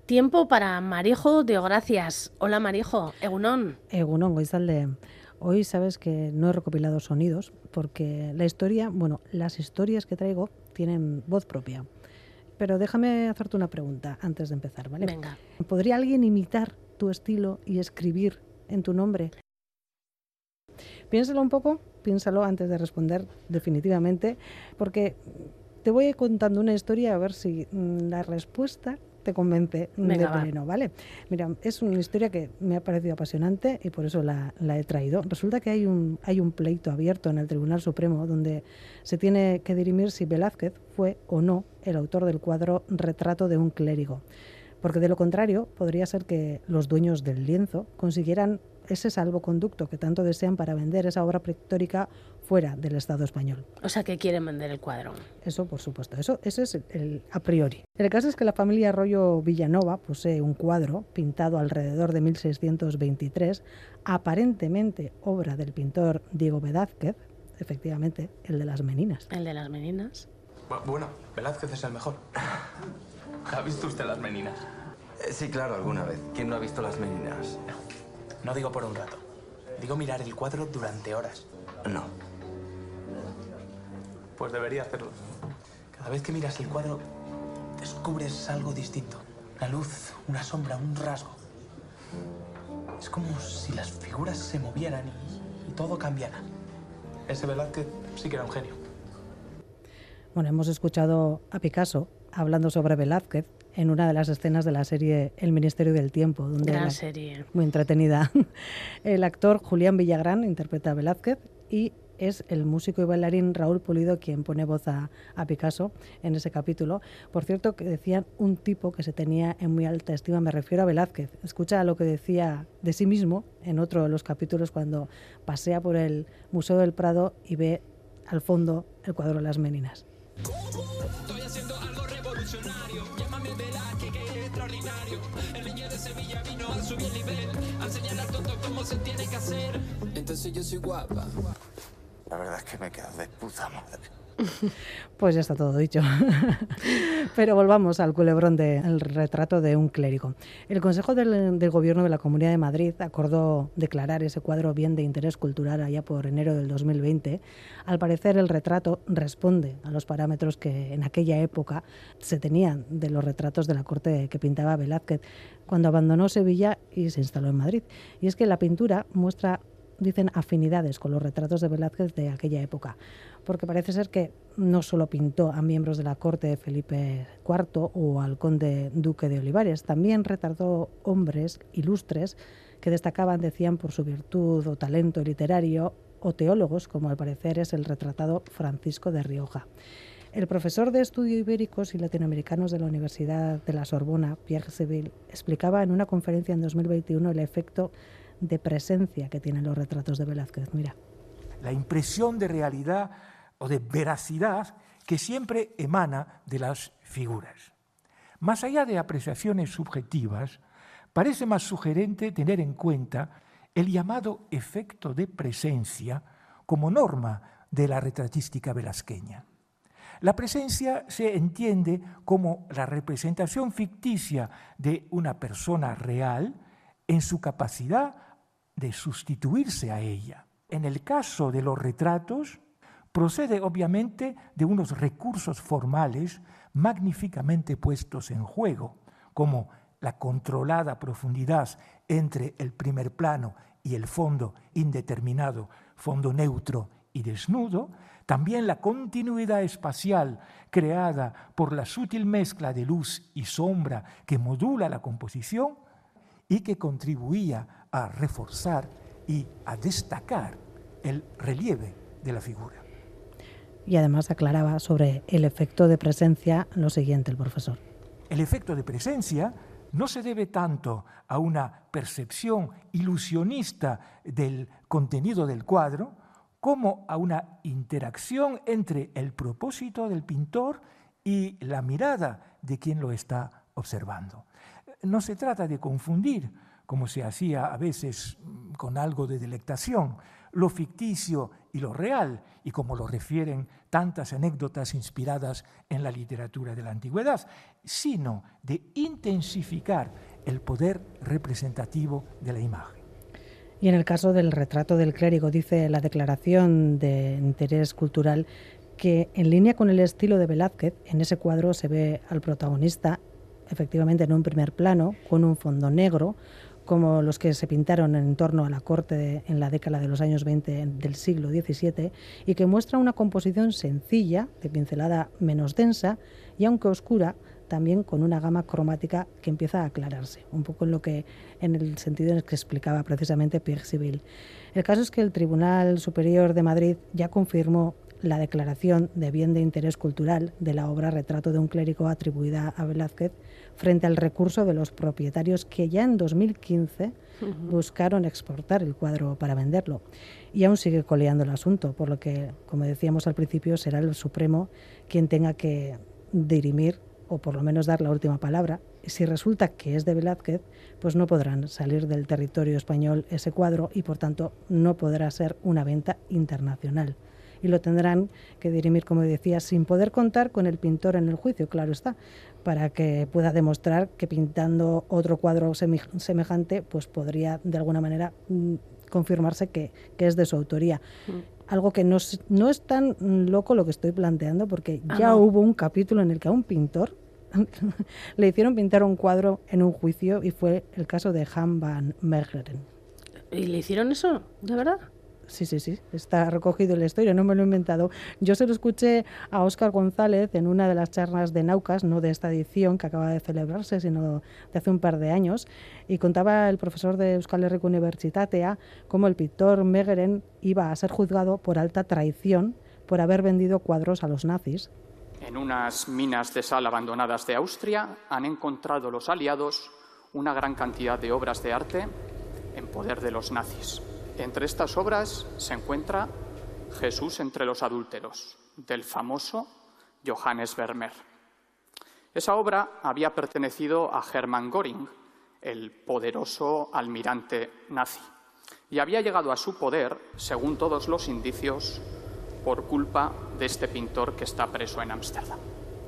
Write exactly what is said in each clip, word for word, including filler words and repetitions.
Tiempo para Marijo de Gracias. Hola Marijo, Egunon. Egunon, Goizalde. Hoy sabes que no he recopilado sonidos porque la historia, bueno, las historias que traigo tienen voz propia. Pero déjame hacerte una pregunta antes de empezar, ¿vale? Venga. ¿Podría alguien imitar tu estilo y escribir en tu nombre? Piénsalo un poco, piénsalo antes de responder definitivamente, porque te voy contando una historia a ver si la respuesta te convence Venga, de pleno, ¿vale? Mira, es una historia que me ha parecido apasionante y por eso la, la he traído. Resulta que hay un, hay un pleito abierto en el Tribunal Supremo donde se tiene que dirimir si Velázquez fue o no el autor del cuadro Retrato de un clérigo. Porque de lo contrario, podría ser que los dueños del lienzo consiguieran ese salvoconducto que tanto desean para vender esa obra pictórica fuera del Estado español. O sea, que quieren vender el cuadro. Eso, por supuesto, eso, eso es el, el a priori. El caso es que la familia Arroyo Villanova posee un cuadro pintado alrededor de mil seiscientos veintitrés, aparentemente obra del pintor Diego Velázquez, efectivamente, el de las Meninas. ¿El de las Meninas? Bueno, Velázquez es el mejor. ¿Ha visto usted las Meninas? Eh, sí, claro, alguna vez. ¿Quién no ha visto las Meninas? No, no digo por un rato. Digo mirar el cuadro durante horas. No. Pues debería hacerlo. Cada vez que miras el cuadro, descubres algo distinto. Una luz, una sombra, un rasgo. Es como si las figuras se movieran y, y todo cambiara. Ese Velázquez sí que era un genio. Bueno, hemos escuchado a Picasso hablando sobre Velázquez en una de las escenas de la serie El Ministerio del Tiempo. Donde Gran la, serie. Muy entretenida. El actor Julián Villagrán interpreta a Velázquez y es el músico y bailarín Raúl Pulido quien pone voz a, a Picasso en ese capítulo. Por cierto, que decían un tipo que se tenía en muy alta estima, me refiero a Velázquez. Escucha lo que decía de sí mismo en otro de los capítulos cuando pasea por el Museo del Prado y ve al fondo el cuadro de las Meninas. Estoy haciendo algo revolucionario. Llámame Velázquez, que es extraordinario. El niño de Sevilla vino a subir el nivel, a enseñar al tonto cómo se tiene que hacer. Entonces yo soy guapa. La verdad es que me quedo de puta madre. Pues ya está todo dicho. Pero volvamos al culebrón del retrato de un clérigo. El Consejo del, del Gobierno de la Comunidad de Madrid acordó declarar ese cuadro bien de interés cultural allá por enero del dos mil veinte. Al parecer el retrato responde a los parámetros que en aquella época se tenían de los retratos de la corte que pintaba Velázquez cuando abandonó Sevilla y se instaló en Madrid. Y es que la pintura muestra, dicen, afinidades con los retratos de Velázquez de aquella época, porque parece ser que no solo pintó a miembros de la corte de Felipe cuarto o al conde duque de Olivares, también retrató hombres ilustres que destacaban, decían, por su virtud o talento literario, o teólogos, como al parecer es el retratado Francisco de Rioja. El profesor de Estudios Ibéricos y Latinoamericanos de la Universidad de la Sorbona, Pierre Seville, explicaba en una conferencia en dos mil veintiuno el efecto de presencia que tienen los retratos de Velázquez. Mira. La impresión de realidad o de veracidad que siempre emana de las figuras. Más allá de apreciaciones subjetivas, parece más sugerente tener en cuenta el llamado efecto de presencia como norma de la retratística velazqueña. La presencia se entiende como la representación ficticia de una persona real en su capacidad de sustituirse a ella. En el caso de los retratos, procede obviamente de unos recursos formales magníficamente puestos en juego, como la controlada profundidad entre el primer plano y el fondo indeterminado, fondo neutro y desnudo, también la continuidad espacial creada por la sutil mezcla de luz y sombra que modula la composición y que contribuía a reforzar y a destacar el relieve de la figura. Y además aclaraba sobre el efecto de presencia lo siguiente el profesor. El efecto de presencia no se debe tanto a una percepción ilusionista del contenido del cuadro como a una interacción entre el propósito del pintor y la mirada de quien lo está observando. No se trata de confundir, como se hacía a veces con algo de delectación, lo ficticio y lo real, y como lo refieren tantas anécdotas inspiradas en la literatura de la antigüedad, sino de intensificar el poder representativo de la imagen. Y en el caso del retrato del clérigo, dice la Declaración de Interés Cultural que, en línea con el estilo de Velázquez, en ese cuadro se ve al protagonista efectivamente en un primer plano, con un fondo negro, como los que se pintaron en torno a la corte de, en la década de los años veinte del siglo diecisiete, y que muestra una composición sencilla, de pincelada menos densa, y aunque oscura, también con una gama cromática que empieza a aclararse, un poco en lo que en el sentido en el que explicaba precisamente Pierre Civil. El caso es que el Tribunal Superior de Madrid ya confirmó la declaración de bien de interés cultural de la obra Retrato de un clérigo atribuida a Velázquez frente al recurso de los propietarios que ya en dos mil quince uh-huh. buscaron exportar el cuadro para venderlo. Y aún sigue coleando el asunto, por lo que, como decíamos al principio, será el Supremo quien tenga que dirimir o por lo menos dar la última palabra. Si resulta que es de Velázquez, pues no podrán salir del territorio español ese cuadro y por tanto no podrá ser una venta internacional. Y lo tendrán que dirimir, como decía, sin poder contar con el pintor en el juicio, claro está, para que pueda demostrar que pintando otro cuadro semejante, pues podría de alguna manera confirmarse que, que es de su autoría. Mm. Algo que no, no es tan loco lo que estoy planteando, porque ah, ya no. hubo un capítulo en el que a un pintor le hicieron pintar un cuadro en un juicio y fue el caso de Han van Meegeren. ¿Y le hicieron eso? ¿De verdad? Sí, sí, sí, está recogido en la historia, no me lo he inventado. Yo se lo escuché a Óscar González en una de las charlas de Naucas, no de esta edición que acaba de celebrarse, sino de hace un par de años, y contaba el profesor de Euskal Herriko Unibertsitatea cómo el pintor Meegeren iba a ser juzgado por alta traición por haber vendido cuadros a los nazis. En unas minas de sal abandonadas de Austria han encontrado los aliados una gran cantidad de obras de arte en poder de los nazis. Entre estas obras se encuentra Jesús entre los adúlteros, del famoso Johannes Vermeer. Esa obra había pertenecido a Hermann Göring, el poderoso almirante nazi, y había llegado a su poder, según todos los indicios, por culpa de este pintor que está preso en Ámsterdam.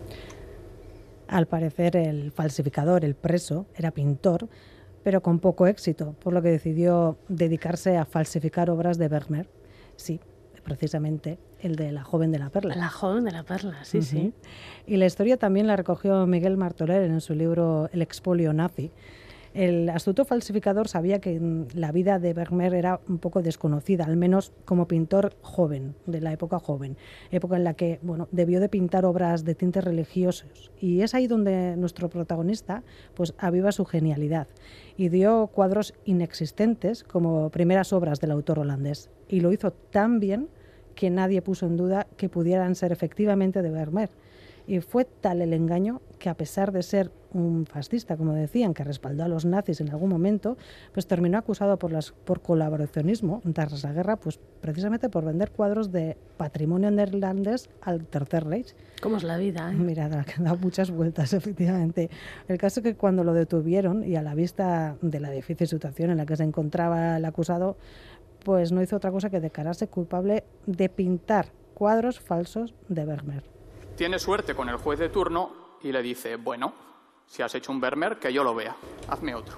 Al parecer, el falsificador, el preso, era pintor, pero con poco éxito, por lo que decidió dedicarse a falsificar obras de Vermeer. Sí, precisamente el de La joven de la perla. La joven de la perla, sí, uh-huh. sí. Y la historia también la recogió Miguel Martorell en su libro El expolio nazi. El astuto falsificador sabía que la vida de Vermeer era un poco desconocida, al menos como pintor joven, de la época joven, época en la que bueno, debió de pintar obras de tintes religiosos. Y es ahí donde nuestro protagonista pues, aviva su genialidad y dio cuadros inexistentes como primeras obras del autor holandés. Y lo hizo tan bien que nadie puso en duda que pudieran ser efectivamente de Vermeer. Y fue tal el engaño que, a pesar de ser un fascista, como decían, que respaldó a los nazis en algún momento, pues terminó acusado por, las, por colaboracionismo tras la guerra, pues precisamente por vender cuadros de patrimonio neerlandés al Tercer Reich. ¿Cómo es la vida? ¿eh? Mira, ha dado muchas vueltas, efectivamente. El caso es que cuando lo detuvieron y a la vista de la difícil situación en la que se encontraba el acusado, pues no hizo otra cosa que declararse culpable de pintar cuadros falsos de Vermeer. Tiene suerte con el juez de turno y le dice, bueno, si has hecho un Vermeer, que yo lo vea, hazme otro.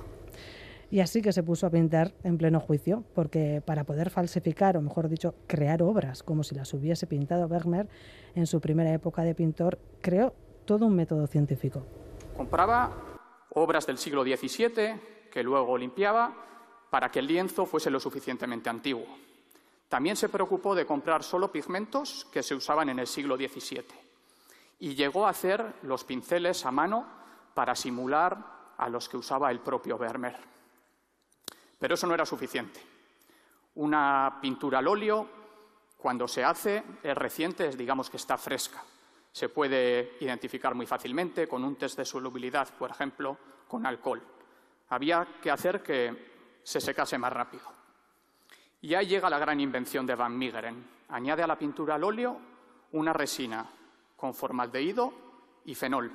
Y así que se puso a pintar en pleno juicio, porque para poder falsificar, o mejor dicho, crear obras como si las hubiese pintado Vermeer, en su primera época de pintor, creó todo un método científico. Compraba obras del siglo diecisiete, que luego limpiaba, para que el lienzo fuese lo suficientemente antiguo. También se preocupó de comprar solo pigmentos que se usaban en el siglo diecisiete. Y llegó a hacer los pinceles a mano para simular a los que usaba el propio Vermeer. Pero eso no era suficiente. Una pintura al óleo, cuando se hace, es reciente, es, digamos que está fresca. Se puede identificar muy fácilmente con un test de solubilidad, por ejemplo, con alcohol. Había que hacer que se secase más rápido. Y ahí llega la gran invención de Van Meegeren. Añade a la pintura al óleo una resina con formaldehído y fenol.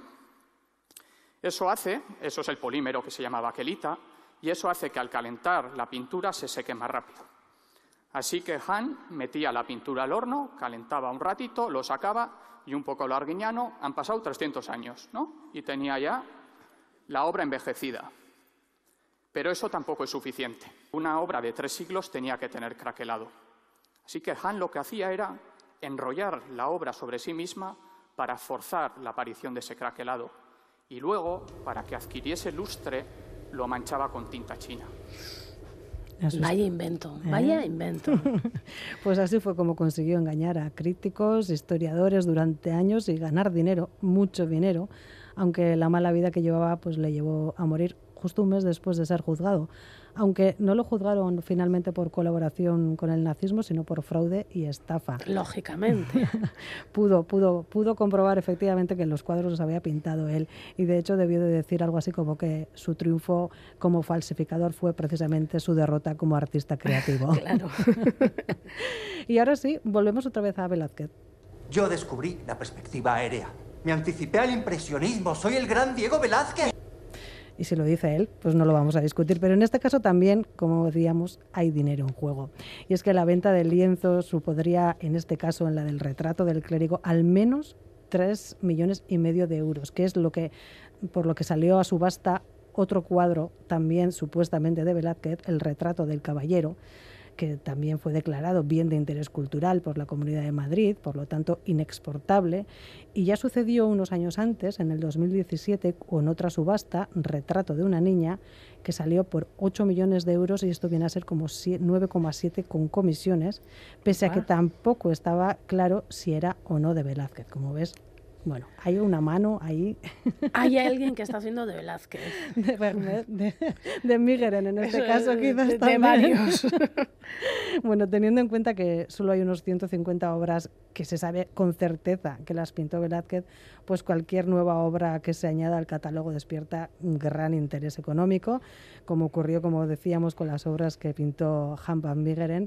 Eso hace, eso es el polímero que se llama baquelita, y eso hace que al calentar la pintura se seque más rápido. Así que Han metía la pintura al horno, calentaba un ratito, lo sacaba y un poco larguiñano. Han pasado trescientos años, ¿no? Y tenía ya la obra envejecida. Pero eso tampoco es suficiente. Una obra de tres siglos tenía que tener craquelado. Así que Han lo que hacía era enrollar la obra sobre sí misma para forzar la aparición de ese craquelado. Y luego, para que adquiriese lustre, lo manchaba con tinta china. Eso es- Vaya invento, ¿Eh? vaya invento. Pues así fue como consiguió engañar a críticos, historiadores durante años y ganar dinero, mucho dinero, aunque la mala vida que llevaba pues le llevó a morir justo un mes después de ser juzgado. Aunque no lo juzgaron finalmente por colaboración con el nazismo, sino por fraude y estafa. Lógicamente. Pudo, pudo, pudo comprobar efectivamente que los cuadros los había pintado él y de hecho debió de decir algo así como que su triunfo como falsificador fue precisamente su derrota como artista creativo. Claro. Y ahora sí, volvemos otra vez a Velázquez. Yo descubrí la perspectiva aérea. Me anticipé al impresionismo. Soy el gran Diego Velázquez. Y si lo dice él, pues no lo vamos a discutir. Pero en este caso también, como decíamos, hay dinero en juego. Y es que la venta del lienzo supondría, en este caso, en la del retrato del clérigo, al menos tres millones y medio de euros, que es lo que, por lo que salió a subasta otro cuadro, también supuestamente de Velázquez, el retrato del caballero, que también fue declarado bien de interés cultural por la Comunidad de Madrid, por lo tanto inexportable, y ya sucedió unos años antes, en el dos mil diecisiete, con otra subasta, Retrato de una niña, que salió por ocho millones de euros y esto viene a ser como nueve coma siete con comisiones, pese a que tampoco estaba claro si era o no de Velázquez, como ves. Bueno, hay una mano ahí Hay alguien que está haciendo de Velázquez. de, Vermeer, de, de Migueren en este Eso, caso, quizás de, de también. varios. Bueno, teniendo en cuenta que solo hay unos ciento cincuenta obras que se sabe con certeza que las pintó Velázquez, pues cualquier nueva obra que se añada al catálogo despierta un gran interés económico, como ocurrió, como decíamos, con las obras que pintó Han van Meegeren.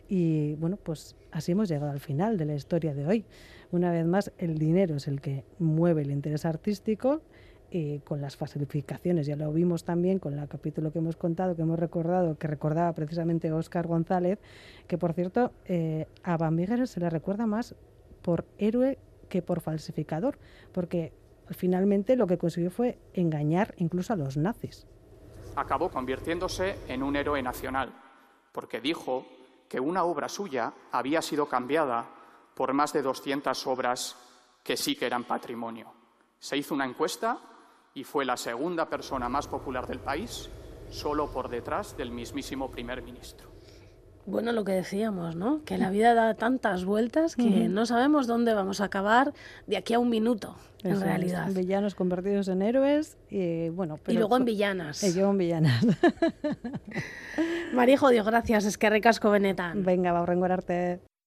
Y bueno, pues así hemos llegado al final de la historia de hoy. Una vez más, el dinero es el que mueve el interés artístico. Y con las falsificaciones, ya lo vimos también con el capítulo que hemos contado, que hemos recordado, que recordaba precisamente Óscar González, que por cierto eh, a Van Meegeren se le recuerda más por héroe que por falsificador, porque finalmente lo que consiguió fue engañar incluso a los nazis. Acabó convirtiéndose en un héroe nacional, porque dijo que una obra suya había sido cambiada por más de doscientas obras que sí que eran patrimonio. Se hizo una encuesta y fue la segunda persona más popular del país, solo por detrás del mismísimo primer ministro. Bueno, lo que decíamos, ¿no? Que la vida da tantas vueltas que uh-huh. no sabemos dónde vamos a acabar de aquí a un minuto, en Eso realidad. Es, villanos convertidos en héroes y bueno... Pero, y luego en villanas. Y luego en villanas. Marijo, Dios, gracias. Es que ricasco benetan. Venga, va a arte.